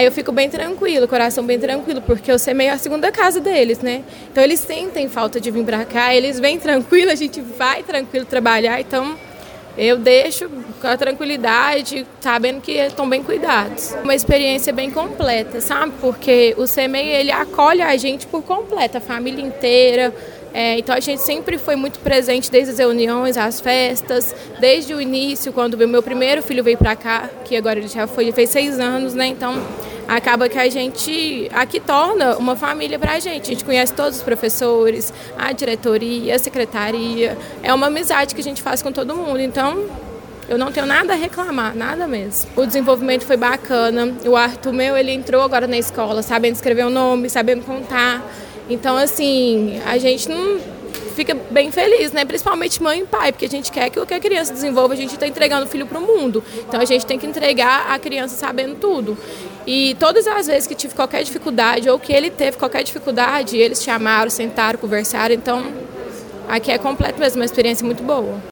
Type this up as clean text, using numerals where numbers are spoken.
Aí eu fico bem tranquilo, coração bem tranquilo, porque eu sei meio a segunda casa deles, né? Então eles sentem falta de vir pra cá, eles vêm tranquilo, a gente vai tranquilo trabalhar, então eu deixo com a tranquilidade, sabendo que estão bem cuidados. Uma experiência bem completa, sabe? Porque o CMEI, ele acolhe a gente por completo, a família inteira. Então a gente sempre foi muito presente desde as reuniões, as festas, desde o início, quando o meu primeiro filho veio para cá, que agora ele já fez 6 anos, né? Então acaba que a gente aqui torna uma família para a gente conhece todos os professores, a diretoria, a secretaria, é uma amizade que a gente faz com todo mundo, então eu não tenho nada a reclamar, nada mesmo. O desenvolvimento foi bacana, o Arthur ele entrou agora na escola, sabendo escrever o nome, sabendo contar. Então, assim, a gente não fica bem feliz, né? Principalmente mãe e pai, porque a gente quer que o que a criança desenvolva, a gente está entregando o filho para o mundo. Então, a gente tem que entregar a criança sabendo tudo. E todas as vezes que tive qualquer dificuldade, ou que ele teve qualquer dificuldade, eles chamaram, sentaram, conversaram. Então, aqui é completo mesmo, uma experiência muito boa.